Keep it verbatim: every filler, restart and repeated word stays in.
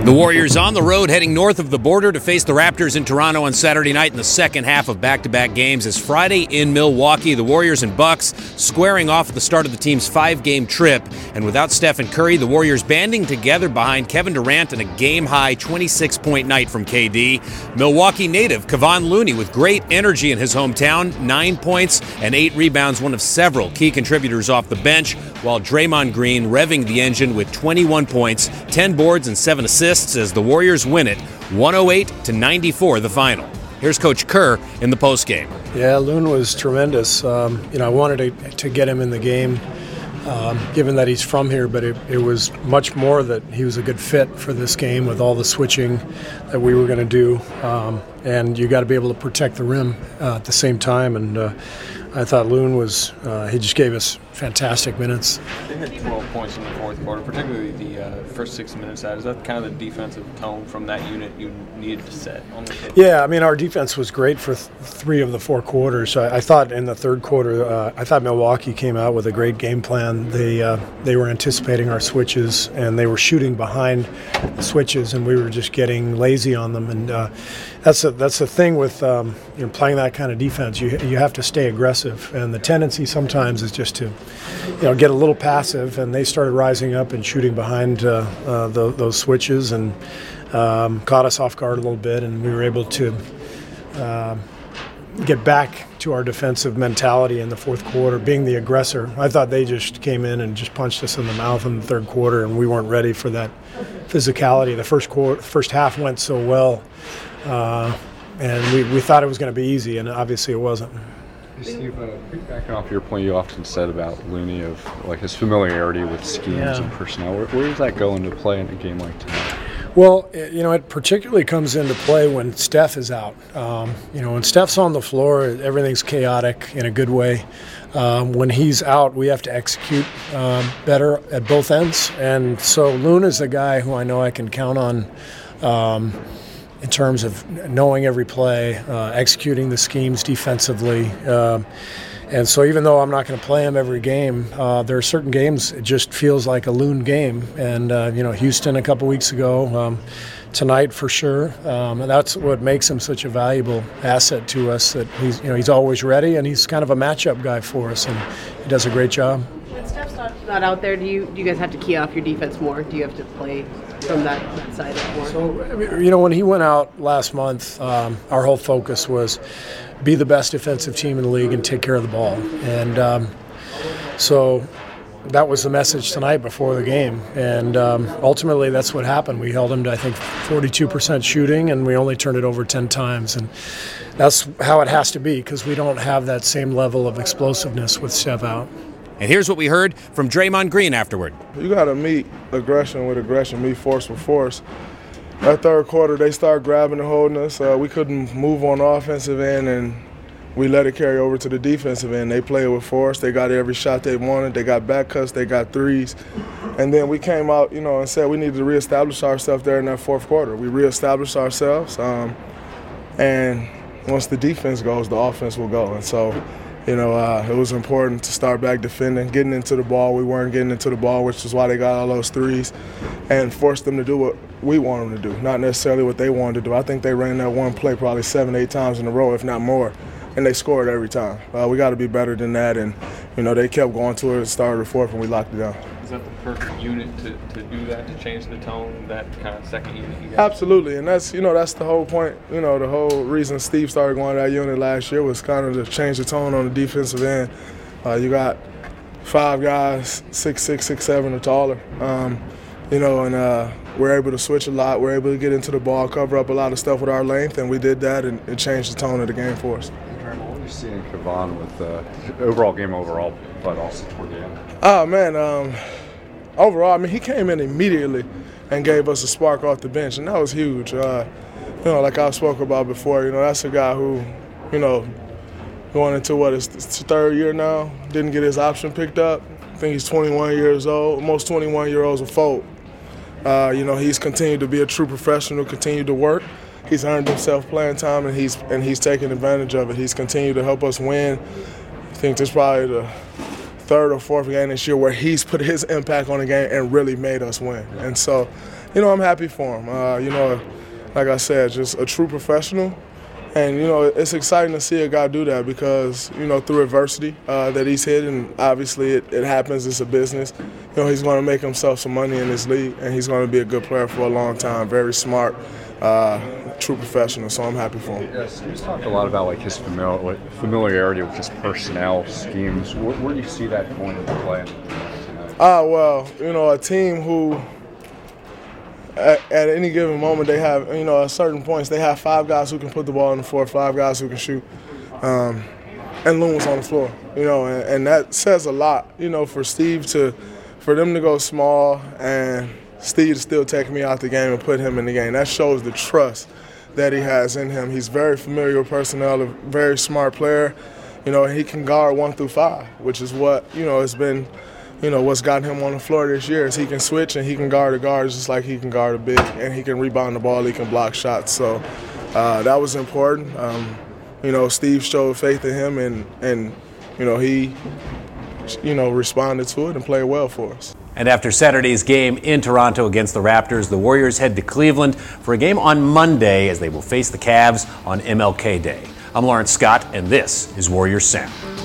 The Warriors on the road heading north of the border to face the Raptors in Toronto on Saturday night in the second half of back-to-back games. As Friday in Milwaukee, the Warriors and Bucks squaring off at the start of the team's five-game trip. And without Stephen Curry, the Warriors banding together behind Kevin Durant and a game-high twenty-six point night from K D. Milwaukee native Kevon Looney with great energy in his hometown, nine points and eight rebounds, one of several key contributors off the bench, while Draymond Green revving the engine with twenty-one points, ten boards, and seven assists as the Warriors win it one oh eight to ninety-four the final. Here's Coach Kerr in the postgame. Yeah, Loon was tremendous. Um, you know, I wanted to, to get him in the game, um, given that he's from here, but it, it was much more that he was a good fit for this game with all the switching that we were going to do. Um, and you got to be able to protect the rim uh, at the same time. And uh, I thought Loon was, uh, he just gave us fantastic minutes. They had twelve points in the fourth quarter, particularly the uh, first six minutes. Is that kind of the defensive tone from that unit you needed to set on the field? Yeah, I mean, our defense was great for th- three of the four quarters. I, I thought in the third quarter, uh, I thought Milwaukee came out with a great game plan. They uh, they were anticipating our switches, and they were shooting behind the switches, and we were just getting lazy on them. And uh, that's a, that's the thing with um, you know, playing that kind of defense. You you have to stay aggressive, and the tendency sometimes is just to you know get a little passive. And they started rising up and shooting behind uh, uh, the, those switches, and um, caught us off guard a little bit, and we were able to uh, get back to our defensive mentality in the fourth quarter, being the aggressor. I thought they just came in and just punched us in the mouth in the third quarter, and we weren't ready for that physicality. The first quarter, first half went so well, uh, and we, we thought it was going to be easy, and obviously it wasn't. Steve, uh, backing off your point you often said about Looney of like his familiarity with schemes yeah. and personnel, where, where does that go into play in a game like tonight? Well, you know, it particularly comes into play when Steph is out. Um, you know, when Steph's on the floor, everything's chaotic in a good way. Um, when he's out, we have to execute um, better at both ends. And so Loon is a guy who I know I can count on um, in terms of knowing every play, uh, executing the schemes defensively. Uh, and so even though I'm not going to play him every game, uh, there are certain games it just feels like a Loon game. And, uh, you know, Houston a couple weeks ago, um, tonight for sure. Um, and that's what makes him such a valuable asset to us, that he's, you know, he's always ready, and he's kind of a matchup guy for us, and he does a great job. When Steph's not, not out there, do you do you guys have to key off your defense more? Do you have to play from that, that side of more? So, you know, when he went out last month, um, our whole focus was be the best defensive team in the league and take care of the ball. And um, so that was the message tonight before the game. And um, ultimately that's what happened. We held him to, I think, forty-two percent shooting, and we only turned it over ten times. And that's how it has to be, because we don't have that same level of explosiveness with Steph out. And here's what we heard from Draymond Green afterward. You got to meet aggression with aggression, meet force with force. That third quarter, they started grabbing and holding us. Uh, we couldn't move on the offensive end, and we let it carry over to the defensive end. They played with force. They got every shot they wanted. They got back cuts. They got threes. And then we came out, you know, and said we needed to reestablish ourselves there in that fourth quarter. We reestablished ourselves, um, and once the defense goes, the offense will go. And so, you know, uh, it was important to start back defending, getting into the ball. We weren't getting into the ball, which is why they got all those threes, and forced them to do what we want them to do, not necessarily what they wanted to do. I think they ran that one play probably seven, eight times in a row, if not more, and they scored every time. Uh, we got to be better than that, and, you know, they kept going to it, started the fourth, and we locked it down. Is that the perfect unit to, to do that, to change the tone, that kind of second unit you got? Absolutely, and that's, you know, that's the whole point. You know, the whole reason Steve started going to that unit last year was kind of to change the tone on the defensive end. Uh, you got five guys, six, six, six, seven or taller, um, you know, and uh, we're able to switch a lot. We're able to get into the ball, cover up a lot of stuff with our length, and we did that, and it changed the tone of the game for us. What are you seeing Kevon with the uh, overall game overall, but also toward the end? Oh, man, um, overall, I mean, he came in immediately and gave us a spark off the bench, and that was huge. Uh, you know, like I spoke about before, you know, that's a guy who, you know, going into what, his third year now, didn't get his option picked up. I think he's twenty-one years old. Most twenty-one-year-olds will fold. Uh, you know, he's continued to be a true professional, continued to work. He's earned himself playing time, and he's and he's taking advantage of it. He's continued to help us win. I think this is probably the third or fourth game this year where he's put his impact on the game and really made us win. And so, you know, I'm happy for him. Uh, you know, like I said, just a true professional. And, you know, it's exciting to see a guy do that because, you know, through adversity uh, that he's hit, and obviously it, it happens, it's a business, you know, he's going to make himself some money in this league, and he's going to be a good player for a long time, very smart, uh, true professional, so I'm happy for him. Yes, he's talked a lot about like his familiar, like, familiarity with his personnel schemes. Where, where do you see that going into play tonight? Ah, well, you know, a team who At, at any given moment, they have, you know, at certain points, they have five guys who can put the ball on the floor, five guys who can shoot, um, and Loon was on the floor, you know, and, and that says a lot, you know, for Steve to, for them to go small and Steve to still take me out the game and put him in the game. That shows the trust that he has in him. He's very familiar with personnel, a very smart player, you know, and he can guard one through five, which is what, you know, has been, you know, what's gotten him on the floor this year is he can switch and he can guard the guards just like he can guard a big, and he can rebound the ball, he can block shots. So uh, that was important. Um, you know, Steve showed faith in him, and, and you know, he, you know, responded to it and played well for us. And after Saturday's game in Toronto against the Raptors, the Warriors head to Cleveland for a game on Monday as they will face the Cavs on M L K Day. I'm Lawrence Scott, and this is Warriors Sound.